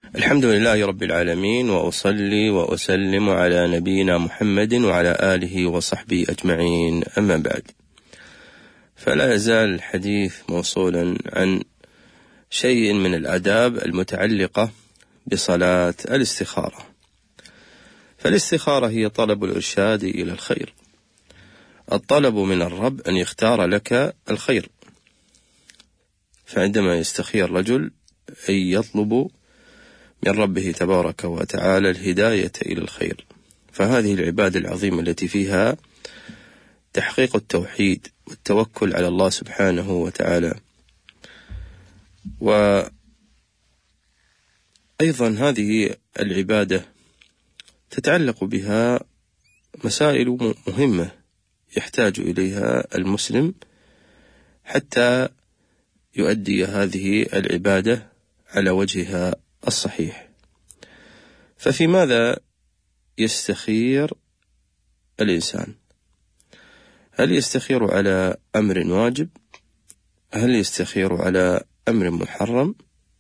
الحمد لله رب العالمين، وأصلي وأسلم على نبينا محمد وعلى آله وصحبه أجمعين، أما بعد، فلا يزال الحديث موصولا عن شيء من الآداب المتعلقة بصلاة الاستخارة. فالاستخارة هي طلب الإرشاد إلى الخير، الطلب من الرب أن يختار لك الخير. فعندما يستخير رجل أي يطلب من ربه تبارك وتعالى الهداية إلى الخير، فهذه العبادة العظيمة التي فيها تحقيق التوحيد والتوكل على الله سبحانه وتعالى. وأيضا هذه العبادة تتعلق بها مسائل مهمة يحتاج إليها المسلم حتى يؤدي هذه العبادة على وجهها الصحيح. ففي ماذا يستخير الإنسان؟ هل يستخير على أمر واجب؟ هل يستخير على أمر محرم؟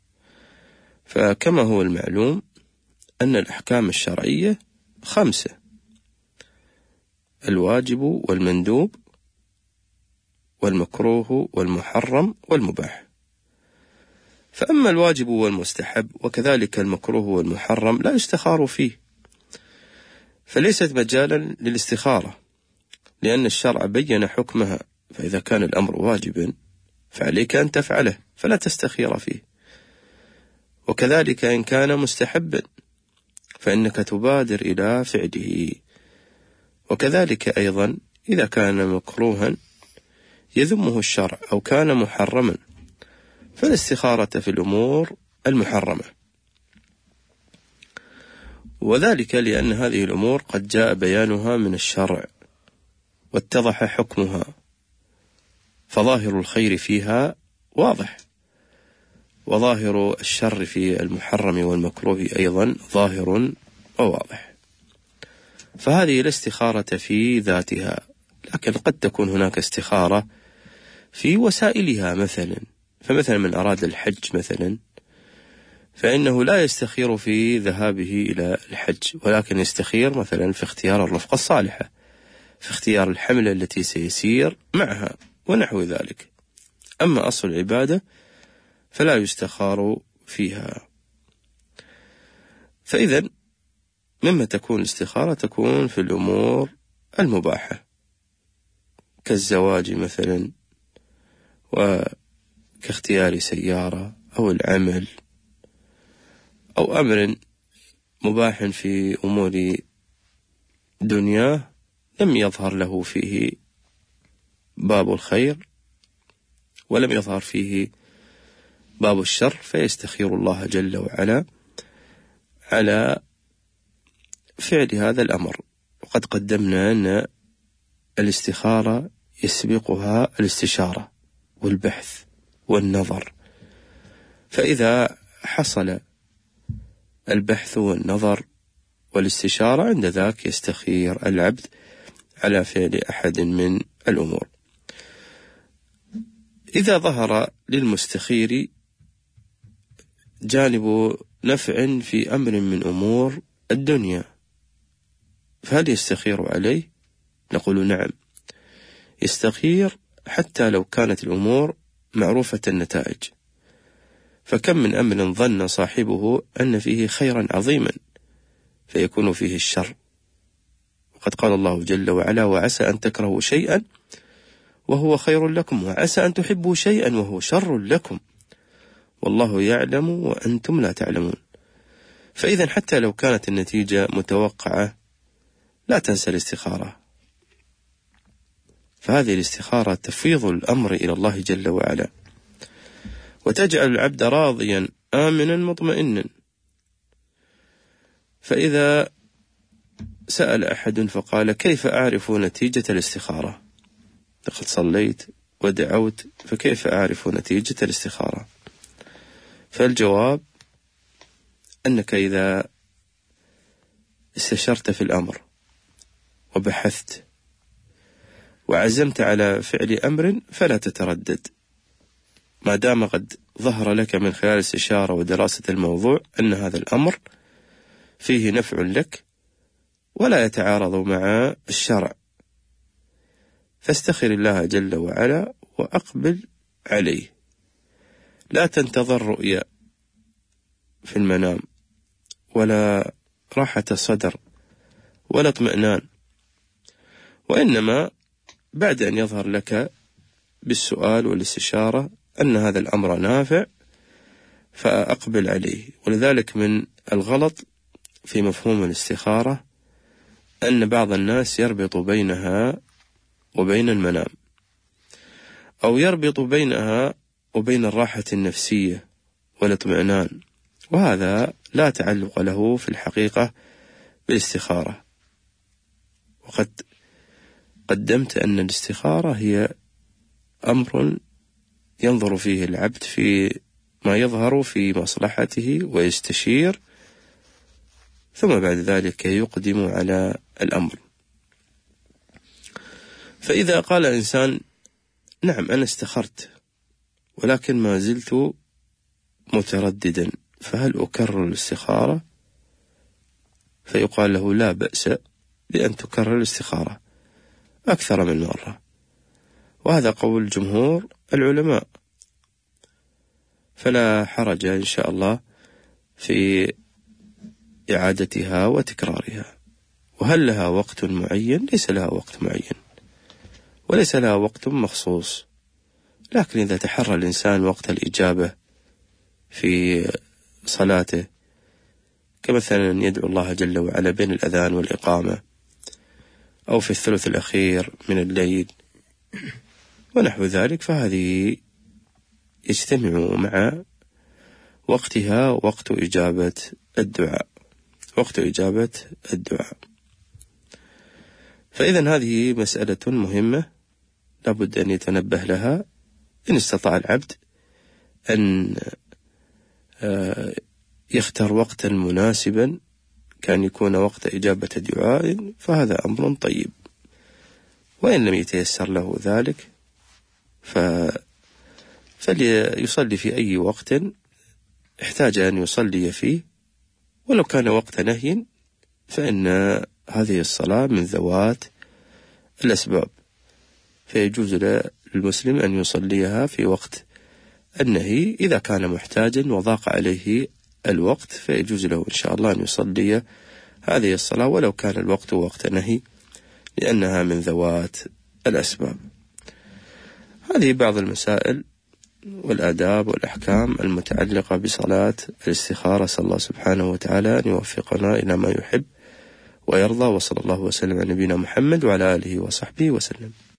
فكما هو المعلوم أن الأحكام الشرعية 5: الواجب والمندوب والمكروه والمحرم والمباح. فأما الواجب والمستحب وكذلك المكروه والمحرم لا يستخار فيه، فليست مجالا للاستخارة، لأن الشرع بين حكمها. فإذا كان الأمر واجبا فعليك أن تفعله فلا تستخير فيه، وكذلك إن كان مستحبا فإنك تبادر إلى فعله، وكذلك أيضا إذا كان مكروها يذمه الشرع أو كان محرما فالاستخارة في الأمور المحرمة، وذلك لأن هذه الأمور قد جاء بيانها من الشرع واتضح حكمها، فظاهر الخير فيها واضح، وظاهر الشر في المحرم والمكروه أيضا ظاهر وواضح. فهذه الاستخارة في ذاتها، لكن قد تكون هناك استخارة في وسائلها. فمثلا من أراد الحج مثلا فإنه لا يستخير في ذهابه إلى الحج، ولكن يستخير مثلا في اختيار الرفقة الصالحة، في اختيار الحملة التي سيسير معها ونحو ذلك. أما أصل العبادة فلا يستخار فيها. فإذا مما تكون الاستخارة تكون في الأمور المباحة كالزواج مثلا، وكاختيار سيارة أو العمل، أو أمر مباح في أمور دنياه لم يظهر له فيه باب الخير ولم يظهر فيه باب الشر، فيستخير الله جل وعلا على فعل هذا الأمر. وقد قدمنا أن الاستخارة يسبقها الاستشارة والبحث والنظر، فإذا حصل البحث والنظر والاستشارة عند ذاك يستخير العبد على فعل أحد من الأمور. إذا ظهر للمستخير جانب نفع في أمر من أمور الدنيا فهل يستخير عليه؟ نقول نعم، يستخير حتى لو كانت الأمور معروفة النتائج. فكم من أمر ظن صاحبه أن فيه خيرا عظيما فيكون فيه الشر، وقد قال الله جل وعلا: وعسى أن تكرهوا شيئا وهو خير لكم، وعسى أن تحبوا شيئا وهو شر لكم، والله يعلم وأنتم لا تعلمون. فإذا حتى لو كانت النتيجة متوقعة لا تنسى الاستخارة، فهذه الاستخارة تفويض الأمر إلى الله جل وعلا، وتجعل العبد راضيا آمنا مطمئنا. فإذا سأل أحد فقال: كيف أعرف نتيجة الاستخارة؟ لقد صليت ودعوت، فكيف أعرف نتيجة الاستخارة؟ فالجواب أنك إذا استشرت في الأمر وبحثت وعزمت على فعل أمر فلا تتردد، ما دام قد ظهر لك من خلال الاستشارة ودراسة الموضوع أن هذا الأمر فيه نفع لك ولا يتعارض مع الشرع، فاستخر الله جل وعلا وأقبل عليه. لا تنتظر رؤيا في المنام ولا راحة صدر ولا اطمئنان، وإنما بعد أن يظهر لك بالسؤال والاستشارة أن هذا الأمر نافع فأقبل عليه. ولذلك من الغلط في مفهوم الاستخارة أن بعض الناس يربط بينها وبين المنام، أو يربط بينها وبين الراحة النفسية والاطمئنان، وهذا لا تعلق له في الحقيقة بالاستخارة. وقد قدمت أن الاستخارة هي أمر ينظر فيه العبد في ما يظهر في مصلحته ويستشير، ثم بعد ذلك يقدم على الأمر. فإذا قال إنسان نعم أنا استخرت ولكن ما زلت مترددا، فهل أكرر الاستخارة؟ فيقال له لا بأس بأن تكرر الاستخارة أكثر من مرة، وهذا قول جمهور العلماء، فلا حرج إن شاء الله في إعادتها وتكرارها. وهل لها وقت معين؟ ليس لها وقت معين وليس لها وقت مخصوص، لكن إذا تحرى الإنسان وقت الإجابة في صلاته، كمثلا يدعو الله جل وعلا بين الأذان والإقامة، أو في الثلث الأخير من الليل ونحو ذلك، فهذه يجتمع مع وقتها وقت إجابة الدعاء، وقت إجابة الدعاء. فإذن هذه مسألة مهمة لابد أن يتنبه لها إن استطاع العبد أن يختار وقتا مناسبا كان يكون وقت إجابة دعاء، فهذا أمر طيب. وإن لم يتيسر له ذلك فليصلي في أي وقت احتاج أن يصلي فيه، ولو كان وقت نهي فإن هذه الصلاة من ذوات الأسباب، فيجوز للمسلم أن يصليها في وقت النهي. إذا كان محتاجا وضاق عليه الوقت فيجوز له إن شاء الله أن يصلي هذه الصلاة ولو كان الوقت وقت نهي، لأنها من ذوات الأسباب. هذه بعض المسائل والآداب والأحكام المتعلقة بصلاة الاستخارة. صلى الله سبحانه وتعالى أن يوفقنا إلى ما يحب ويرضى، وصلى الله وسلم على نبينا محمد وعلى آله وصحبه وسلم.